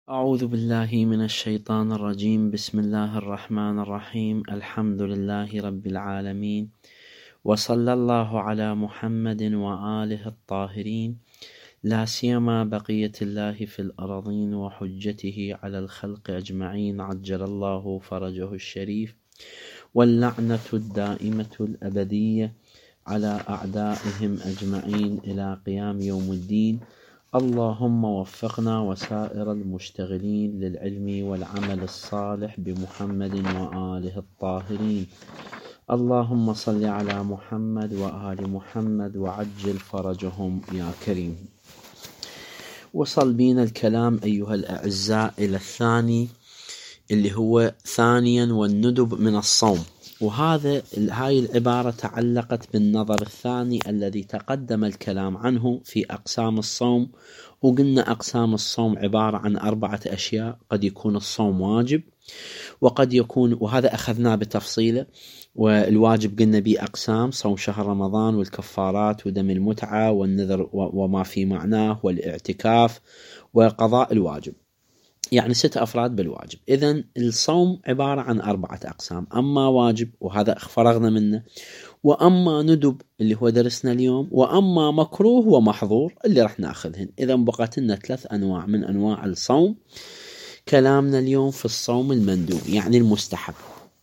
أعوذ بالله من الشيطان الرجيم. بسم الله الرحمن الرحيم. الحمد لله رب العالمين، وصلى الله على محمد وآله الطاهرين، لا سيما بقية الله في الأرضين وحجته على الخلق أجمعين، عجل الله فرجه الشريف، واللعنة الدائمة الأبدية على أعدائهم أجمعين إلى قيام يوم الدين. اللهم وفقنا وسائر المشتغلين للعلم والعمل الصالح بمحمد وآله الطاهرين. اللهم صل على محمد وآل محمد وعجل فرجهم يا كريم. وصل بينا الكلام أيها الأعزاء إلى الثاني اللي هو ثانيا والندب من الصوم، هاي العبارة تعلقت بالنظر الثاني الذي تقدم الكلام عنه في أقسام الصوم، وقلنا أقسام الصوم عبارة عن 4 أشياء. قد يكون الصوم واجب، وقد يكون، وهذا أخذناه بتفصيله، والواجب قلنا به أقسام: صوم شهر رمضان، والكفارات، ودم المتعة، والنذر وما في معناه، والاعتكاف، وقضاء الواجب. يعني 6 أفراد بالواجب. إذن الصوم عبارة عن 4 أقسام: أما واجب وهذا فرغنا منه، وأما ندب اللي هو درسنا اليوم، وأما مكروه ومحظور اللي رح ناخذهن. إذن بقت لنا 3 أنواع من أنواع الصوم. كلامنا اليوم في الصوم المندوب يعني المستحب.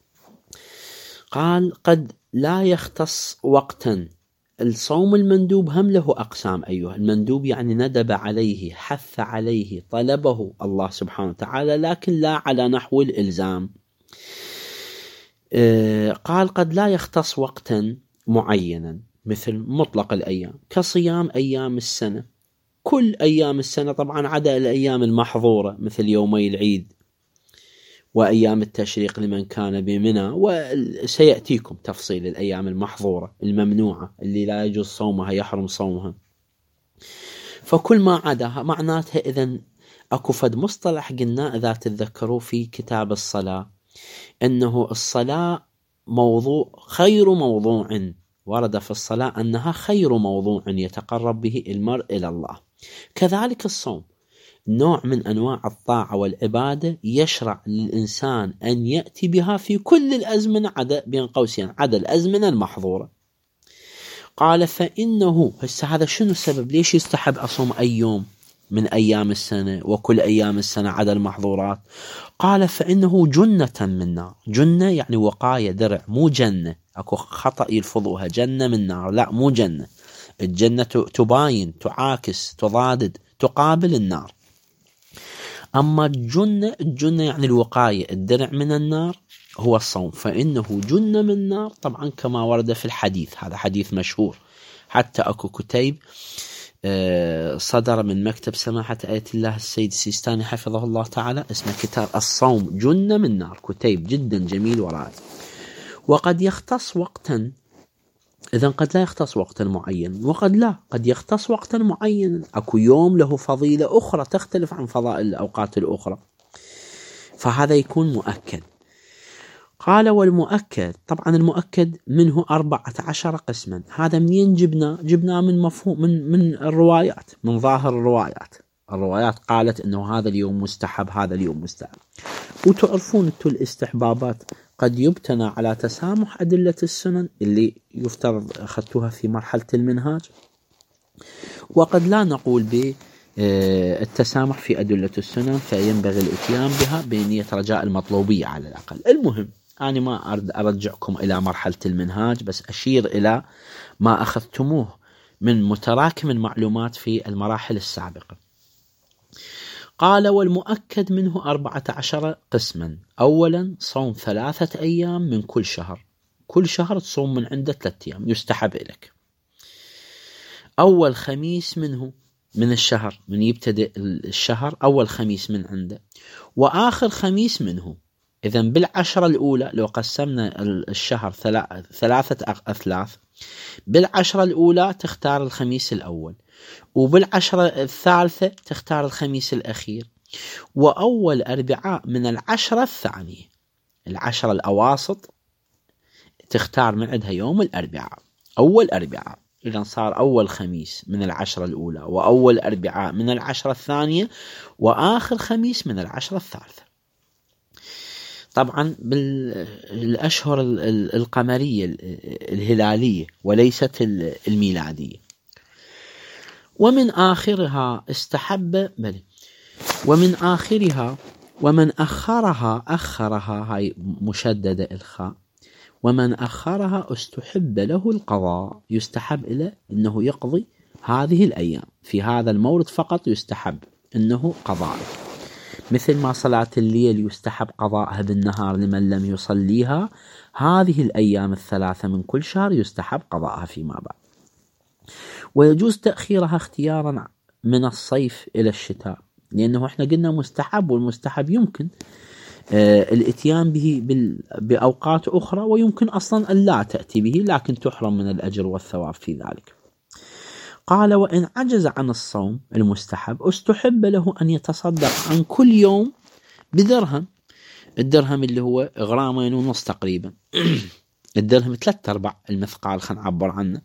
قال: قد لا يختص وقتا. الصوم المندوب هم له أقسام أيها. المندوب يعني ندب عليه، حث عليه، طلبه الله سبحانه وتعالى، لكن لا على نحو الإلزام. قال: قد لا يختص وقتا معينا مثل مطلق الأيام، كصيام أيام السنة، كل أيام السنة طبعا عدا الأيام المحظورة مثل يومي العيد وأيام التشريق لمن كان بمنى، وسيأتيكم تفصيل الأيام المحظورة الممنوعة اللي لا يجوز صومها، يحرم صومها. فكل ما عداها معناتها. إذن أكو فد مصطلح قلنا إذا تتذكروا في كتاب الصلاة، أنه الصلاة خير موضوع ورد في الصلاة أنها خير موضوع يتقرب به المرء إلى الله. كذلك الصوم نوع من أنواع الطاعة والعبادة يشرع للإنسان أن يأتي بها في كل الأزمنة عدا بين قوسين عدا الأزمنة المحظورة. قال: فإنه هذا شنو السبب؟ ليش يستحب أصوم أي يوم من أيام السنة وكل أيام السنة عدا المحظورات؟ قال: فإنه جنة من نار. جنة يعني وقاية، درع، مو جنة. أكو خطأ يلفظوها جنة من نار، لا مو جنة. الجنة تباين، تعاكس، تضادد، تقابل النار. أما الجنة يعني الوقاية، الدرع من النار هو الصوم. فإنه جنة من النار، طبعا كما ورد في الحديث، هذا حديث مشهور. حتى أكو كتيب صدر من مكتب سماحة آية الله السيد السيستاني حفظه الله تعالى، اسمه كتاب الصوم جنة من نار، كتيب جدا جميل ورائع. وقد يختص وقتا. إذن قد لا يختص وقتا معين، وقد لا، قد يختص وقتا معين. أكو يوم له فضيلة أخرى تختلف عن فضائل الأوقات الأخرى، فهذا يكون مؤكد. قال: والمؤكد، طبعا المؤكد منه 14 قسما. هذا منين جبنا من مفهوم من الروايات، من ظاهر الروايات قالت انه هذا اليوم مستحب، هذا اليوم مستحب. وتعرفون انتم الاستحبابات قد يبتنى على تسامح أدلة السنن اللي يفترض أخذتوها في مرحلة المنهاج، وقد لا نقول بالتسامح في أدلة السنن، فينبغي الاتيان بها بنية رجاء المطلوبية على الأقل. المهم أنا ما أرجعكم إلى مرحلة المنهاج، بس أشير إلى ما أخذتموه من متراكم المعلومات في المراحل السابقة. قال: والمؤكد منه 14 قسما. أولا صوم 3 أيام من كل شهر، كل شهر تصوم من عنده 3 أيام يستحب لك. أول خميس منه من الشهر، من يبتدئ الشهر أول خميس من عنده، وآخر خميس منه. إذن بالعشرة الأولى لو قسمنا الشهر 3 أثلاث، بالعشرة الأولى تختار الخميس الأول، وبالعشرة الثالثة تختار الخميس الأخير، وأول أربعاء من العشرة الثانية. العشرة الأواسط تختار من عندها يوم الأربعاء، أول أربعاء. إذا صار أول خميس من العشرة الأولى، وأول أربعاء من العشرة الثانية، وآخر خميس من العشرة الثالثة. طبعا بالأشهر القمرية الهلالية وليست الميلادية. ومن آخرها استحب ومن آخرها ومن أخرها هاي مشددة الخاء، ومن أخرها استحب له القضاء، يستحب له أنه يقضي هذه الأيام، في هذا المورد فقط يستحب أنه قضاء، مثل ما صلاة الليل يستحب قضاءها بالنهار لمن لم يصليها، هذه الأيام الثلاثة من كل شهر يستحب قضاءها فيما بعد. ويجوز تأخيرها اختيارا من الصيف إلى الشتاء، لأنه احنا قلنا مستحب، والمستحب يمكن الاتيان به بأوقات أخرى، ويمكن أصلا أن لا تأتي به لكن تحرم من الأجر والثواب في ذلك. قال: وإن عجز عن الصوم المستحب استحب له أن يتصدق عن كل يوم بدرهم، الدرهم اللي هو غرامين ونص تقريبا الدرهم 3/4 المثقال، خلينا نعبر عنه،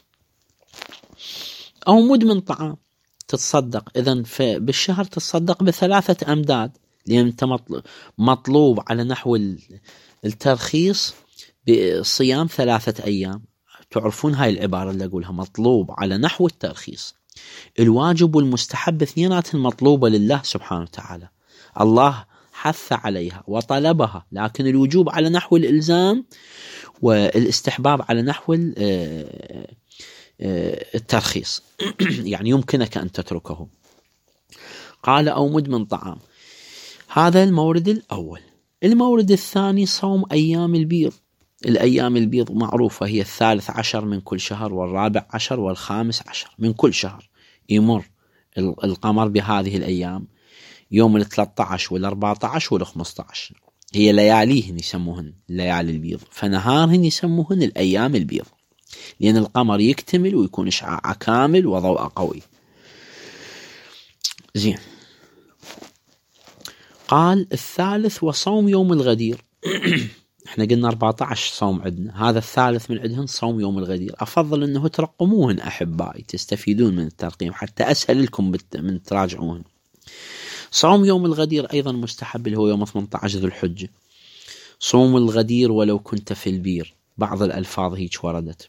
أو مد من طعام تتصدق. إذن بالشهر تتصدق ب3 أمداد، لأن أنت مطلوب على نحو الترخيص بصيام 3 أيام. تعرفون هاي العبارة اللي أقولها، مطلوب على نحو الترخيص. الواجب والمستحب اثنيناتهم مطلوبة لله سبحانه وتعالى، الله حث عليها وطلبها، لكن الوجوب على نحو الإلزام والاستحباب على نحو الترخيص يعني يمكنك أن تتركه. قال: أو مد من طعام. هذا المورد الأول. المورد الثاني صوم أيام البيض. الأيام البيض معروفة، هي 13 من كل شهر، 14 و15 من كل شهر. يمر القمر بهذه الأيام، يوم 13 وال14 وال15 هي لياليهن يسموهن ليالي البيض، فنهارهن يسموهن الأيام البيض، لأن القمر يكتمل ويكون إشعاع كامل وضوء قوي. زين. قال: الثالث وصوم يوم الغدير. احنا قلنا 14 صوم عندنا، هذا الثالث من عندهن صوم يوم الغدير. أفضل أنه ترقموهن أحبائي، تستفيدون من الترقيم حتى أسهل لكم من تراجعوهن. صوم يوم الغدير أيضا مستحب، اللي هو يوم 18 ذو الحجة. صوم الغدير ولو كنت في البير، بعض الألفاظ هيك وردت.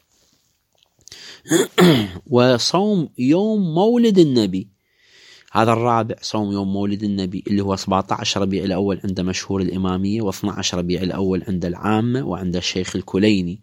وصوم يوم مولد النبي، هذا الرابع، صوم يوم مولد النبي اللي هو 17 ربيع الأول عند مشهور الإمامية، و12 ربيع الأول عند العامة وعند الشيخ الكليني.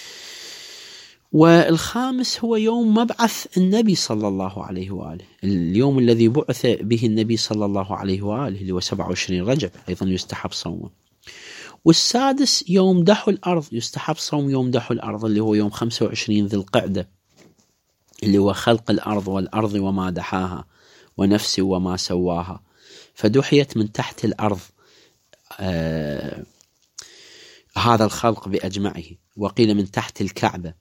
والخامس هو يوم مبعث النبي صلى الله عليه وآله، اليوم الذي بعث به النبي صلى الله عليه وآله اللي هو 27 رجب، أيضا يستحب صومه. والسادس يوم دحو الأرض، يستحب صوم يوم دحو الأرض اللي هو يوم 25 ذي القعدة، اللي هو خلق الأرض والأرض وما دحاها ونفس وما سواها، فدحيت من تحت الأرض هذا الخلق بأجمعه، وقيل من تحت الكعبة.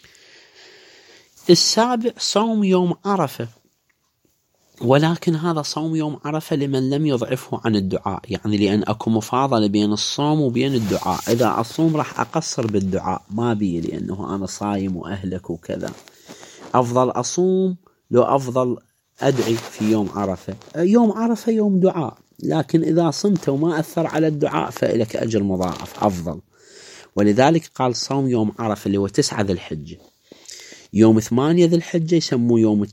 السابع صوم يوم عرفة، ولكن هذا صوم يوم عرفة لمن لم يضعفه عن الدعاء، يعني لأن أكو مفاضلة بين الصوم وبين الدعاء. إذا أصوم راح أقصر بالدعاء، ما بي لأنه أنا صايم وأهلك وكذا، أفضل أصوم لو أفضل أدعي في يوم عرفة. يوم عرفة يوم دعاء، لكن إذا صمت وما أثر على الدعاء فإلك أجر مضاعف أفضل. ولذلك قال صوم يوم عرفة اللي هو 9 ذي الحجة. يوم 8 ذي الحجة يسموه يوم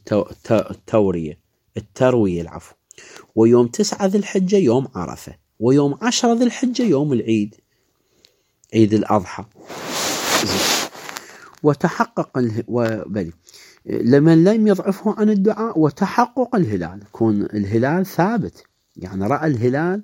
التروية العفو. ويوم 9 ذي الحجة يوم عرفة. ويوم 10 ذي الحجة يوم العيد، عيد الأضحى. وتحقق لمن لم يضعفه عن الدعاء، وتحقق الهلال، يكون الهلال ثابت، يعني رأى الهلال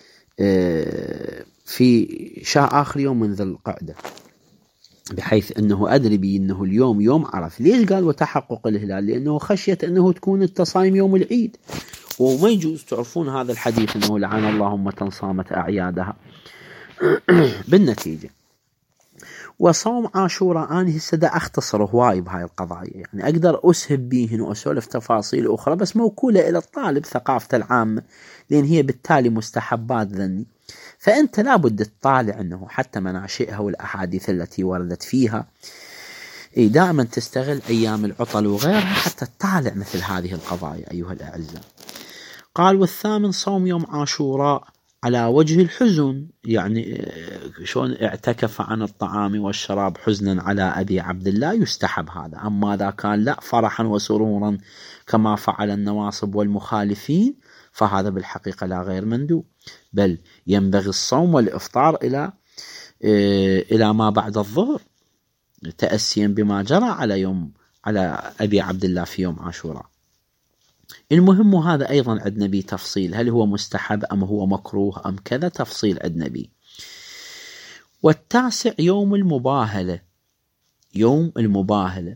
في آخر يوم من ذي القعدة، بحيث أنه أدري بأنه اليوم يوم عرف. ليش قال وتحقق الهلال؟ لأنه خشية أنه تكون التصايم يوم العيد، وما يجوز. تعرفون هذا الحديث أنه لعن الله أمة صامت أعيادها. بالنتيجة وصوم عاشوراء، أنا هسه دا أختصر هواي بهاي القضايا، يعني أقدر أسهب بيهن وأسولف تفاصيل أخرى، بس موكولة إلى الطالب ثقافة العامة، لأن هي بالتالي مستحبات ذني. فأنت لابد تطالع أنه حتى مناشئها والأحاديث التي وردت فيها دائما تستغل أيام العطل وغيرها حتى تطالع مثل هذه القضايا أيها الأعزاء. قال: والثامن صوم يوم عاشوراء على وجه الحزن، يعني شلون اعتكف عن الطعام والشراب حزنا على أبي عبد الله، يستحب هذا. أما إذا كان لا، فرحا وسرورا كما فعل النواصب والمخالفين، فهذا بالحقيقة لا غير مندوب، بل ينبغي الصوم والإفطار إلى ما بعد الظهر، تأسيا بما جرى على أبي عبد الله في يوم عاشوراء. المهم هذا أيضا عندنا به تفصيل، هل هو مستحب أم هو مكروه أم كذا، تفصيل عندنا به. والتاسع يوم المباهلة، يوم المباهلة.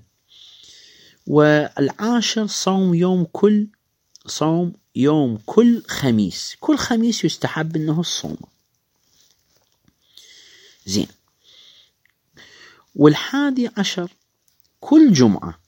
والعاشر صوم يوم كل خميس، كل خميس يستحب أنه الصوم. زين. والحادي عشر كل جمعة.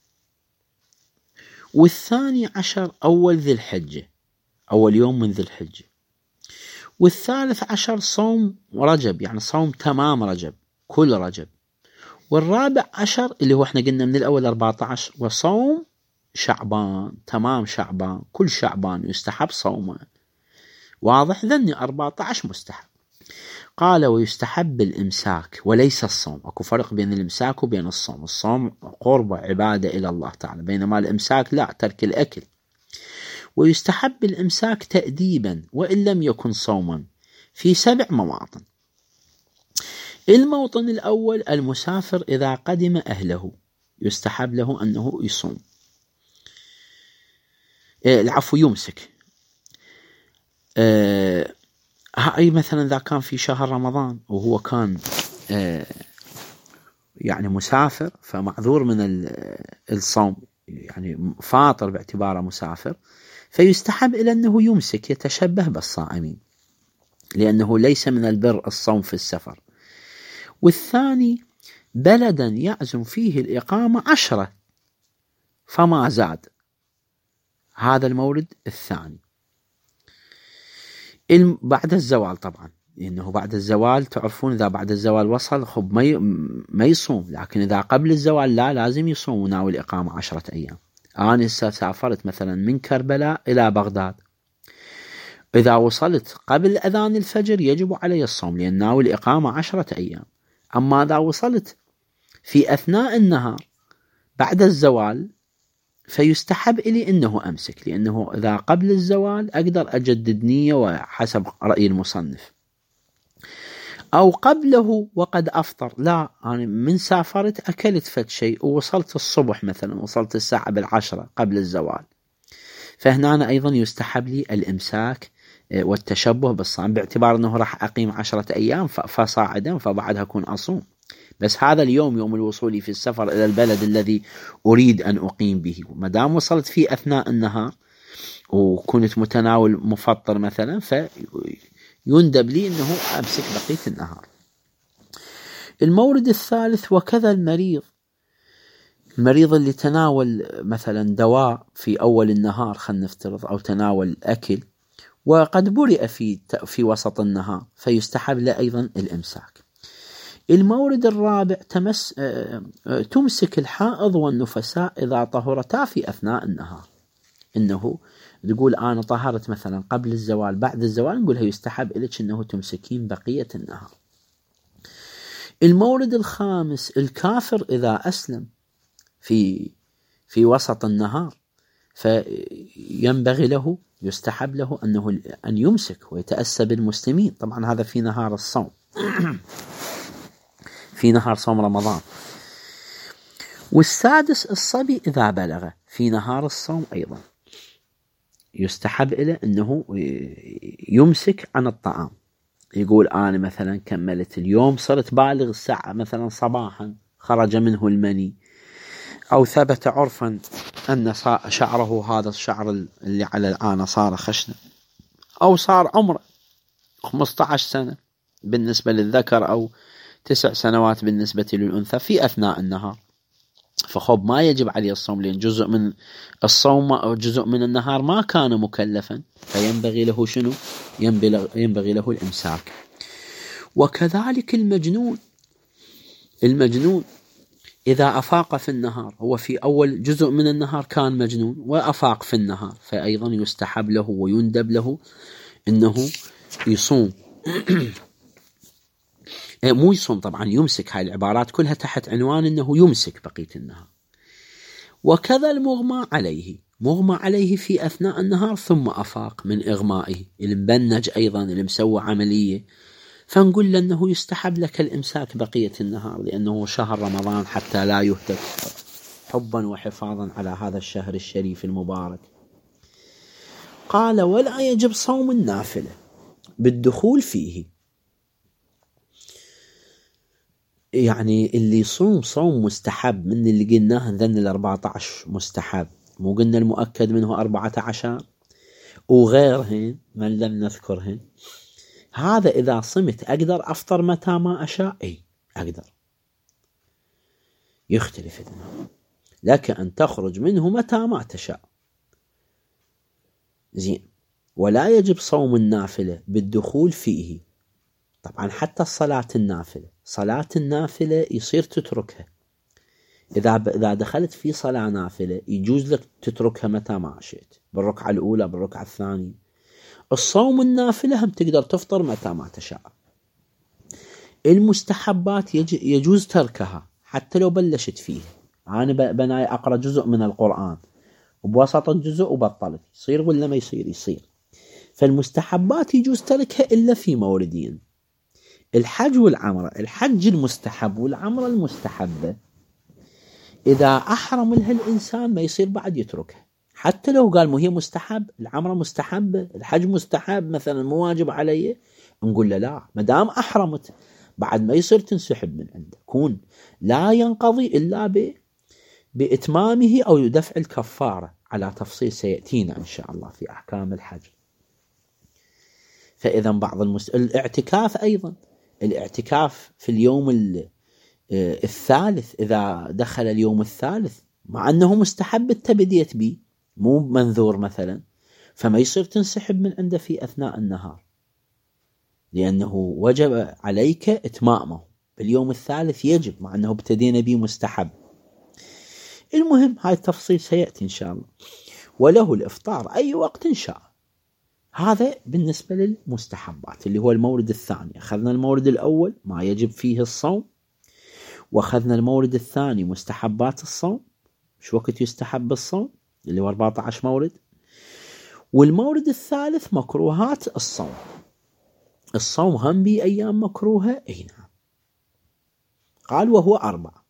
والثاني عشر أول ذي الحجة، أول يوم من ذي الحجة. والثالث عشر صوم رجب، يعني صوم تمام رجب، كل رجب. والرابع عشر اللي هو احنا قلنا من الأول 14، وصوم شعبان، تمام شعبان، كل شعبان يستحب صومه. واضح؟ ذني 14 مستحب. قال: ويستحب الإمساك وليس الصوم. أكو فرق بين الإمساك وبين الصوم. الصوم قربة عبادة إلى الله تعالى، بينما الإمساك لا، ترك الأكل. ويستحب الإمساك تأديبا وإن لم يكن صوما في 7 مواطن. الموطن الأول: المسافر إذا قدم أهله يستحب له أنه يصوم، العفو يمسك. هاي مثلا إذا كان في شهر رمضان وهو كان يعني مسافر، فمعذور من الصوم، يعني فاطر باعتباره مسافر، فيستحب إلى أنه يمسك، يتشبه بالصائمين، لأنه ليس من البر الصوم في السفر. والثاني: بلدا يعزم فيه الإقامة 10 فما زاد، هذا المورد الثاني. بعد الزوال طبعا، لأنه بعد الزوال تعرفون إذا بعد الزوال وصل خب ما يصوم، لكن إذا قبل الزوال لا، لازم يصوم وناوي الإقامة 10 أيام. أنا سافرت مثلا من كربلاء إلى بغداد، إذا وصلت قبل أذان الفجر يجب علي الصوم، لأن ناوي الإقامة 10 أيام. أما إذا وصلت في أثناء النهار بعد الزوال فيستحب إلي أنه أمسك، لأنه إذا قبل الزوال أقدر أجدد نية وحسب رأي المصنف، أو قبله وقد أفطر. لا، أنا من سافرت أكلت فد شيء ووصلت الصبح مثلا، وصلت الساعة 10 قبل الزوال، فهنا أنا أيضا يستحب لي الإمساك والتشبه بالصوم، باعتبار أنه راح أقيم 10 أيام فصاعدا، فبعدها أكون أصوم. بس هذا اليوم يوم الوصول في السفر إلى البلد الذي أريد أن أقيم به، مدام وصلت في أثناء النهار وكنت متناول مفطر مثلا، فيندب لي أنه أمسك بقية النهار. المورد الثالث: وكذا المريض اللي تناول مثلا دواء في أول النهار، خلينا نفترض، أو تناول أكل وقد برئ في وسط النهار، فيستحب له أيضا الإمساك. المورد الرابع: تمسك الحائض والنفساء إذا طهرتا في أثناء النهار. إنه تقول أنا طهرت مثلا قبل الزوال، بعد الزوال نقولها يستحب إليك أنه تمسكين بقية النهار. المورد الخامس: الكافر إذا أسلم في وسط النهار، فينبغي له، يستحب له أن يمسك ويتأسى بالمسلمين. طبعا هذا في نهار الصوم في نهار صوم رمضان. والسادس: الصبي إذا بلغ في نهار الصوم أيضا يستحب له أنه يمسك عن الطعام. يقول أنا مثلا كملت اليوم، صرت بالغ الساعة مثلا صباحا، خرج منه المني، أو ثبت عرفا أن شعره هذا الشعر اللي على الآن صار خشنة، أو صار عمره 15 سنة بالنسبة للذكر، أو 9 سنوات بالنسبة للأنثى في أثناء النهار، فخب ما يجب عليه الصوم، لأن جزء من الصوم أو جزء من النهار ما كان مكلفا، فينبغي له شنو؟ ينبغي له الإمساك. وكذلك المجنون إذا أفاق في النهار، هو في أول جزء من النهار كان مجنون وأفاق في النهار، فأيضا يستحب له ويندب له أنه يصوم. مو يصوم طبعا، يمسك. هاي العبارات كلها تحت عنوان أنه يمسك بقية النهار. وكذا المغمى عليه، مغمى عليه في أثناء النهار ثم أفاق من إغمائه، المبنج أيضا اللي مسوى عملية، فنقول له أنه يستحب لك الإمساك بقية النهار، لأنه شهر رمضان حتى لا يهتك، حبا وحفاظا على هذا الشهر الشريف المبارك. قال: ولا يجب صوم النافلة بالدخول فيه. يعني اللي يصوم صوم مستحب من اللي قلناه ذن 14 مستحب، مو قلنا المؤكد منه 14 وغيرهن من لم نذكرهن، هذا إذا صمت أقدر أفطر متى ما أشاء. أي أقدر، يختلف النهار، لك أن تخرج منه متى ما تشاء. زين. ولا يجب صوم النافلة بالدخول فيه. طبعا حتى الصلاة النافلة، صلاة النافلة يصير تتركها، إذا دخلت في صلاة نافلة يجوز لك تتركها متى ما شئت، بالركعة الأولى بالركعة الثانية. الصوم النافلة هم تقدر تفطر متى ما تشاء. المستحبات يجوز تركها حتى لو بلشت فيه. أنا بناي أقرأ جزء من القرآن وبوسط الجزء وبطلت، يصير ولا ما يصير؟ يصير. فالمستحبات يجوز تركها إلا في موردين: الحج والعمرة. الحج المستحب والعمرة المستحبة إذا أحرم لها الإنسان ما يصير بعد يتركها، حتى لو قال مو هي مستحب، العمرة مستحبة، الحج مستحب مثلا، مو واجب علي، نقول له لا، مدام أحرمت بعد ما يصير تنسحب من عنده، كون لا ينقضي إلا بإتمامه أو دفع الكفارة، على تفصيل سيأتينا إن شاء الله في أحكام الحج. فإذا بعض الاعتكاف أيضا، الاعتكاف في اليوم الثالث، إذا دخل اليوم الثالث مع أنه مستحب التبديت به مو منذور مثلا، فما يصير تنسحب من عنده في أثناء النهار، لأنه وجب عليك إتمامه باليوم الثالث، يجب مع أنه ابتدينا به مستحب. المهم هاي التفصيل سيأتي إن شاء الله. وله الإفطار أي وقت إن شاء. هذا بالنسبة للمستحبات اللي هو المورد الثاني. أخذنا المورد الأول ما يجب فيه الصوم، وأخذنا المورد الثاني مستحبات الصوم، شو وقت يستحب الصوم اللي هو 14 مورد، والمورد الثالث مكروهات الصوم. الصوم هم بأيام مكروهة، أي نعم. قال: وهو 4.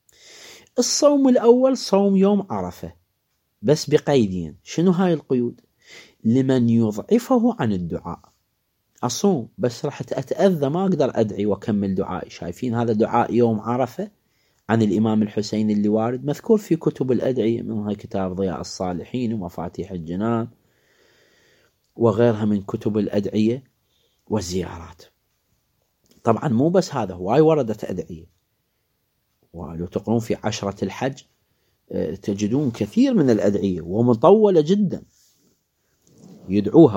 الصوم الأول صوم يوم عرفة، بس بقيدين. شنو هاي القيود؟ لمن يضعفه عن الدعاء. أصوم بس راح أتأذى، ما أقدر أدعي وأكمل دعائي. شايفين هذا دعاء يوم عرفة عن الإمام الحسين اللي وارد مذكور في كتب الأدعية، منها كتاب ضياء الصالحين ومفاتيح الجنان وغيرها من كتب الأدعية والزيارات. طبعا مو بس هذا، هواي وردت أدعية، ولو تقرون في 10 الحج تجدون كثير من الأدعية ومطولة جدا يدعوها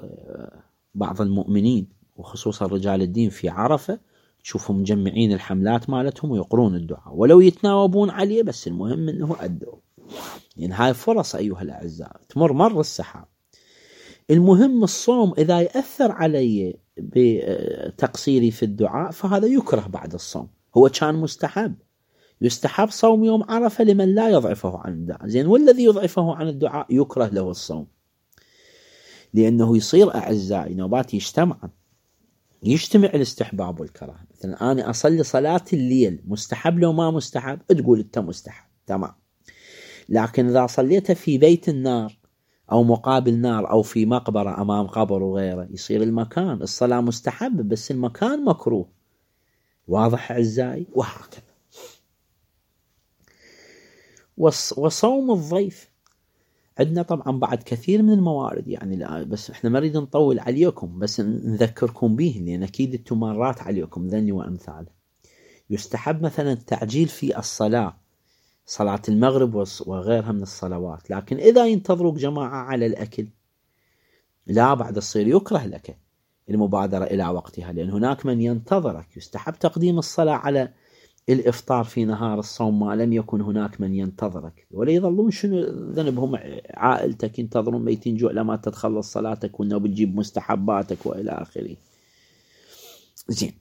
بعض المؤمنين وخصوصا رجال الدين في عرفة، تشوفهم مجمعين الحملات مالتهم ويقرون الدعاء ولو يتناوبون عليه، بس المهم انه أدعوا. يعني هاي فرص أيها الأعزاء، تمر مر السحاب. المهم الصوم إذا يأثر علي بتقصيري في الدعاء فهذا يكره بعد الصوم. هو كان مستحب، يستحب صوم يوم عرفة لمن لا يضعفه عن الدعاء، زين، والذي يضعفه عن الدعاء يكره له الصوم، لأنه يصير أعزائي نوبات يجتمع الاستحباب والكراهة. مثلا أنا أصلي صلاة الليل مستحب لو ما مستحب، تقول أنت مستحب، تمام. لكن إذا صليت في بيت النار أو مقابل نار أو في مقبرة أمام قبر وغيره، يصير المكان الصلاة مستحب بس المكان مكروه. واضح أعزائي؟ وهكذا. وصوم الضيف عندنا طبعا بعد كثير من الموارد، يعني لا بس احنا ما نريد نطول عليكم، بس نذكركم به لأن أكيد انتم مرات عليكم ذني وأمثاله. يستحب مثلا التعجيل في الصلاة، صلاة المغرب وغيرها من الصلوات، لكن إذا ينتظروك جماعة على الأكل لا، بعد الصير يكره لك المبادرة إلى وقتها، لأن هناك من ينتظرك. يستحب تقديم الصلاة على الإفطار في نهار الصوم ما لم يكن هناك من ينتظرك، ولا يظلون شنو ذنبهم عائلتك ينتظرون ميتين جوع لما تتخلص صلاتك وإنه بتجيب مستحباتك وإلى آخره. زين،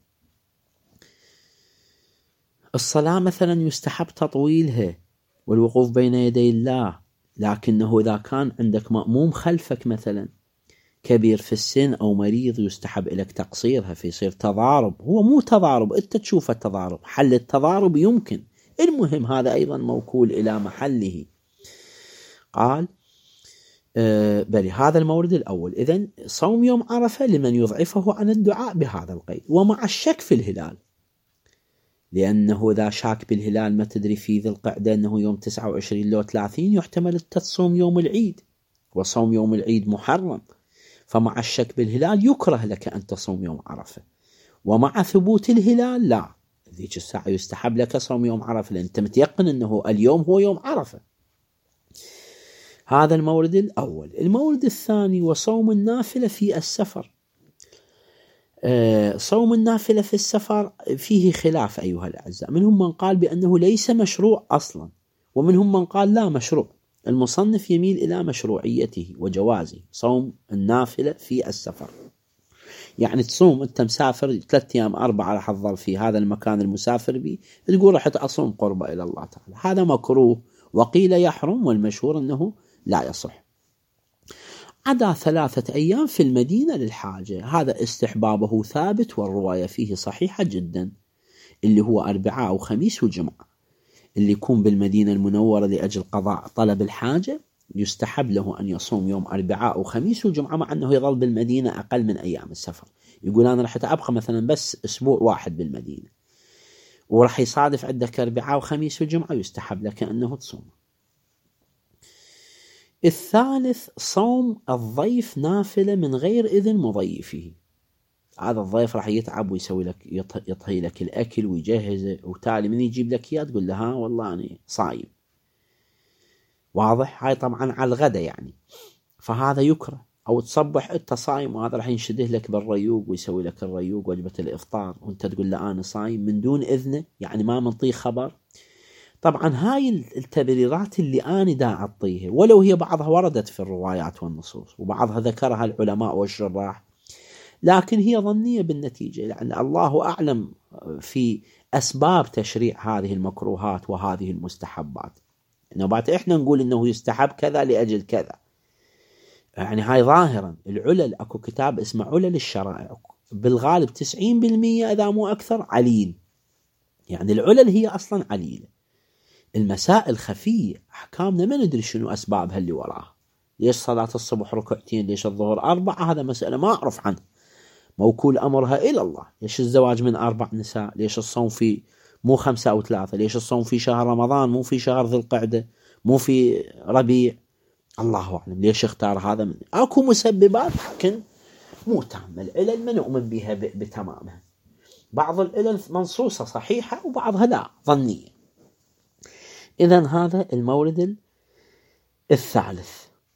الصلاة مثلا يستحب تطويلها والوقوف بين يدي الله، لكنه إذا كان عندك مأموم خلفك مثلا كبير في السن أو مريض يستحب لك تقصيرها، فيصير تضارب. هو مو تضارب، أنت تشوف التضارب، حل التضارب يمكن. المهم هذا أيضا موكول إلى محله. قال بل هذا المورد الأول. إذن صوم يوم عرفة لمن يضعفه عن الدعاء بهذا القيد، ومع الشك في الهلال، لأنه إذا شاك بالهلال ما تدري في ذي القعدة أنه يوم 29 لو 30، يحتمل تصوم يوم العيد، وصوم يوم العيد محرم، فمع الشك بالهلال يكره لك أن تصوم يوم عرفة. ومع ثبوت الهلال لا، ذيك الساعة يستحب لك صوم يوم عرفة، لأن أنت متيقن أنه اليوم هو يوم عرفة. هذا المورد الأول. المورد الثاني وصوم النافلة في السفر. صوم النافلة في السفر فيه خلاف أيها الأعزاء، منهم من قال بأنه ليس مشروع أصلا، ومنهم من قال لا مشروع. المصنف يميل إلى مشروعيته وجوازه صوم النافلة في السفر، يعني تصوم أنت مسافر 3 أيام 4 راح تظل في هذا المكان المسافر به، تقول راح أصوم قربة إلى الله تعالى، هذا مكروه، وقيل يحرم، والمشهور أنه لا يصح. عدا 3 أيام في المدينة للحاجة، هذا استحبابه ثابت والرواية فيه صحيحة جدا، اللي هو 4 وخميس وجمعة. اللي يكون بالمدينة المنورة لأجل قضاء طلب الحاجة يستحب له أن يصوم يوم 4 وخميس وجمعة، مع أنه يظل بالمدينة أقل من أيام السفر. يقول أنا راح أبقى مثلا بس أسبوع واحد بالمدينة، وراح يصادف عندك 4 وخميس وجمعة، يستحب لك أنه تصوم. الثالث صوم الضيف نافلة من غير إذن مضيفه. هذا الضيف راح يتعب ويسوي لك، يطهي لك الأكل ويجهزه، وتالي من يجيب لك إياه تقول له ها والله أنا صايم. واضح؟ هاي طبعا على الغداء يعني، فهذا يكره. أو تصبح أنت صايم وهذا راح ينشده لك بالريوق ويسوي لك الريوق وجبة الإفطار، وأنت تقول له أنا صايم من دون إذنه، يعني ما منطيه خبر. طبعا هاي التبريرات اللي أنا دا أعطيها، ولو هي بعضها وردت في الروايات والنصوص وبعضها ذكرها العلماء والشراح، لكن هي ظنية بالنتيجة، لأن الله أعلم في أسباب تشريع هذه المكروهات وهذه المستحبات. بعد إحنا نقول إنه يستحب كذا لأجل كذا، يعني هاي ظاهرا العلل، أكو كتاب اسمه علل الشرائع، بالغالب 90% إذا مو أكثر عليل، يعني العلل هي أصلا عليلة. المسائل خفية، أحكامنا ما ندري شنو أسبابها اللي وراها. ليش صلاة الصبح 2 ليش الظهر 4؟ هذا مسألة ما أعرف عنها، موكول أمرها إلى الله. ليش الزواج من 4 نساء؟ ليش الصوم في مو 5 أو 3؟ ليش الصوم في شهر رمضان مو في شهر ذي القعدة مو في ربيع؟ الله أعلم ليش اختار هذا. من أكو مسببات لكن مو تامة. العلل ما نؤمن بها بتمامها، بعض العلل منصوصة صحيحة وبعضها لا ظنية. إذن هذا المورد الثالث.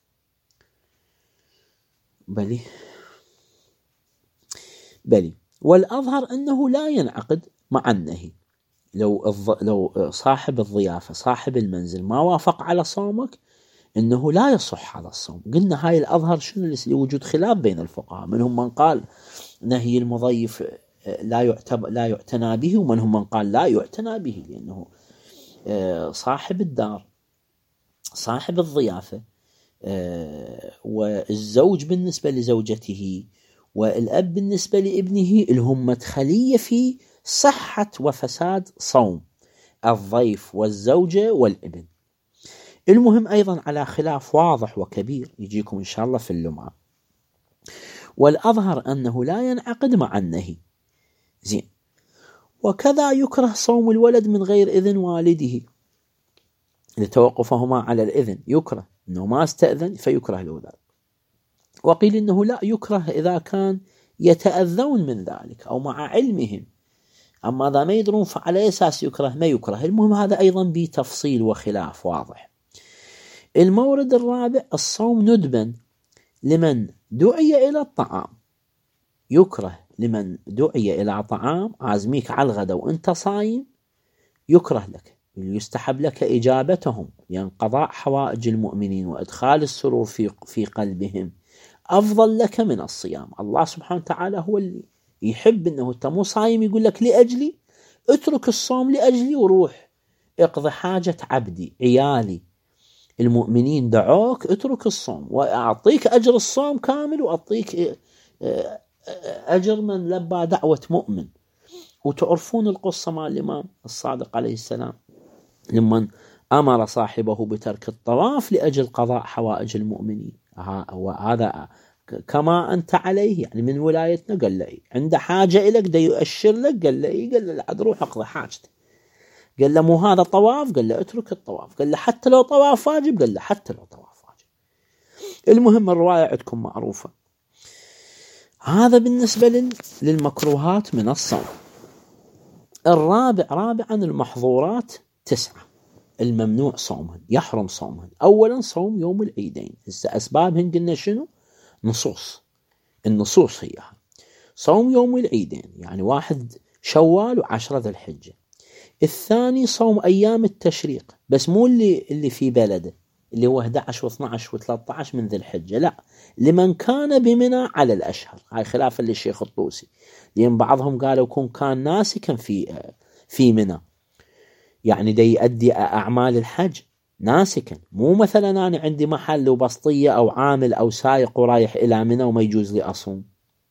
بلي والأظهر أنه لا ينعقد مع النهي. لو صاحب الضيافة صاحب المنزل ما وافق على صومك أنه لا يصح هذا الصوم. قلنا هاي الأظهر شنو؟ لوجود خلاف بين الفقهاء، منهم من قال نهي المضيف لا يعتنى به، ومنهم من قال لا يعتنى به، لأنه صاحب الدار صاحب الضيافة والزوج بالنسبة لزوجته والأب بالنسبة لابنه لهم مدخلية في صحة وفساد صوم الضيف والزوجة والابن. المهم أيضا على خلاف واضح وكبير يجيكم إن شاء الله في اللمعة. والأظهر أنه لا ينعقد مع النهي. زين. وكذا يكره صوم الولد من غير إذن والده لتوقفهما على الإذن، يكره أنه ما استأذن فيكره له ذلك. وقيل أنه لا يكره إذا كان يتأذون من ذلك أو مع علمهم، أما إذا ما يدرون فعلى أساس يكره ما يكره. المهم هذا أيضا بتفصيل وخلاف واضح. المورد الرابع الصوم ندبا لمن دعي إلى الطعام. يكره لمن دعي إلى طعام، عازميك على الغداء وأنت صايم، يكره لك، يستحب لك إجابتهم، لأن قضاء حوائج المؤمنين وإدخال السرور في قلبهم أفضل لك من الصيام. الله سبحانه وتعالى هو اللي يحب أنه أنت مو صايم يقول لك لأجلي، اترك الصوم لأجلي وروح اقضي حاجة عبدي عيالي المؤمنين دعوك، اترك الصوم وأعطيك أجر الصوم كامل، وأعطيك أجر من لبى دعوة مؤمن. وتعرفون القصة مع الإمام الصادق عليه السلام لمن أمر صاحبه بترك الطواف لأجل قضاء حوائج المؤمنين. وهذا كما أنت عليه، يعني من ولايتنا. قال له عنده حاجة إليك دا يؤشر لك، قال له لا روح اقضي حاجتي. قال له مو هذا طواف؟ قال له اترك الطواف. قال له حتى لو طواف واجب؟ قال له حتى لو طواف واجب. المهم الرواية عندكم معروفة. هذا بالنسبة للمكروهات من الصوم. رابعا المحظورات 9 الممنوع صومهن، يحرم صومهن. أولا صوم يوم العيدين، أسبابهن قلنا شنو؟ النصوص هي صوم يوم العيدين، يعني 1 شوال و10 ذي الحجة. الثاني صوم أيام التشريق، بس مو اللي في بلده اللي هو 11 و12 و13 من ذي الحجة، لا، لمن كان بمنى على الأشهر. هاي خلافا للشيخ الطوسي، لأن بعضهم قالوا كان ناسكا في منى، يعني دا يؤدي أعمال الحج ناسكا، مو مثلا أنا عندي محل وبسطية أو عامل أو سايق ورايح إلى منى وما يجوز لي أصوم.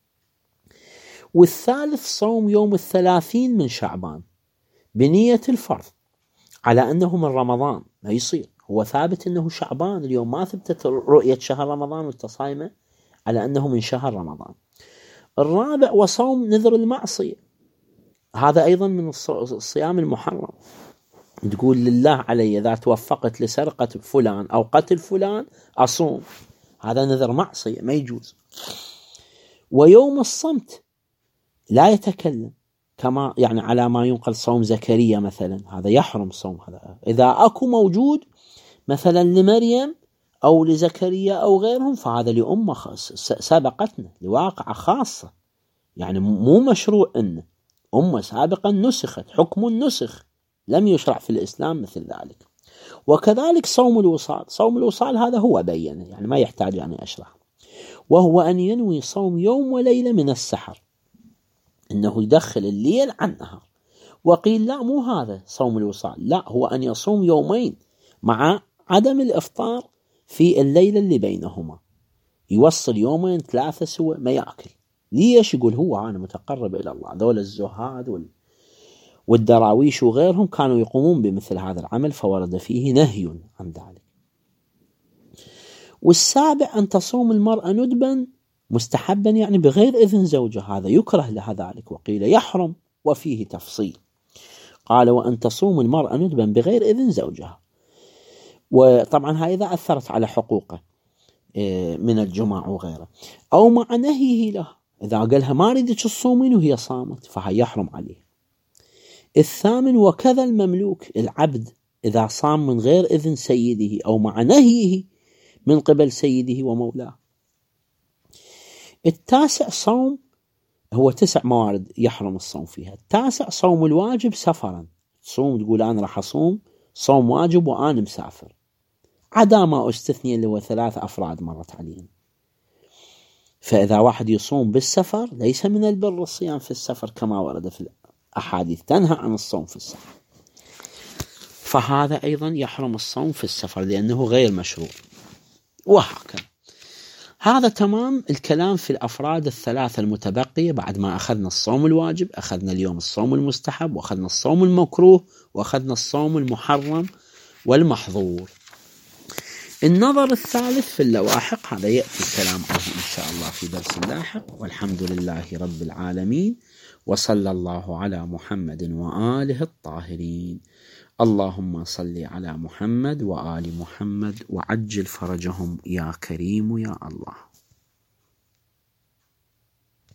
والثالث صوم يوم 30 من شعبان بنية الفرض، على أنه من رمضان، ما يصير، هو ثابت أنه شعبان اليوم، ما ثبتت رؤية شهر رمضان والتصايمة على أنه من شهر رمضان. الرابع وصوم نذر المعصية، هذا أيضا من الصيام المحرم، تقول لله علي إذا توفقت لسرقة فلان أو قتل فلان أصوم، هذا نذر معصية ما يجوز. ويوم الصمت لا يتكلم، كما يعني على ما ينقل صوم زكريا مثلا، هذا يحرم صوم. هذا إذا أكو موجود مثلا لمريم أو لزكريا أو غيرهم فهذا لأمة سبقتنا، لواقعة خاصة، يعني مو مشروع إن أمة سابقا نسخت، حكم نسخ لم يشرع في الإسلام مثل ذلك. وكذلك صوم الوصال، صوم الوصال هذا هو بينه، يعني ما يحتاج أن أشرح، وهو أن ينوي صوم يوم وليلة من السحر، إنه يدخل الليل عن النهار. وقيل لا مو هذا صوم الوصال، لا، هو أن يصوم يومين مع عدم الإفطار في الليلة اللي بينهما، يوصل يومين 3 سوى ما يأكل. ليش؟ يقول هو أنا متقرب إلى الله. ذول الزهاد والدراويش وغيرهم كانوا يقومون بمثل هذا العمل، فورد فيه نهي عن ذلك. والسابع أن تصوم المرأة ندبا مستحبا، يعني بغير إذن زوجها، هذا يكره لها ذلك، وقيل يحرم وفيه تفصيل. قال وأن تصوم المرأة ندبا بغير إذن زوجها، وطبعا هذا إذا أثرت على حقوقه من الجماع وغيره، أو مع نهيه له، إذا قالها ما ردت تصومين وهي صامت فهي يحرم عليه. الثامن وكذا المملوك العبد إذا صام من غير إذن سيده أو مع نهيه من قبل سيده ومولاه. التاسع صوم، هو 9 موارد يحرم الصوم فيها. التاسع صوم الواجب سفرا، تصوم تقول أنا راح أصوم صوم واجب وأنا مسافر، عدا ما استثني اللي هو 3 أفراد مرت عليهم. فإذا واحد يصوم بالسفر ليس من البر الصيام في السفر كما ورد في الأحاديث تنهى عن الصوم في السفر، فهذا أيضا يحرم الصوم في السفر لأنه غير مشروع. وهكذا. هذا تمام الكلام في الأفراد 3 المتبقية بعد ما أخذنا الصوم الواجب، أخذنا اليوم الصوم المستحب، وأخذنا الصوم المكروه، وأخذنا الصوم المحرم والمحظور. النظر الثالث في اللواحق هذا يأتي الكلام عنه إن شاء الله في درس لاحق، والحمد لله رب العالمين، وصلى الله على محمد وآله الطاهرين. اللهم صل على محمد وآل محمد وعجل فرجهم يا كريم يا الله.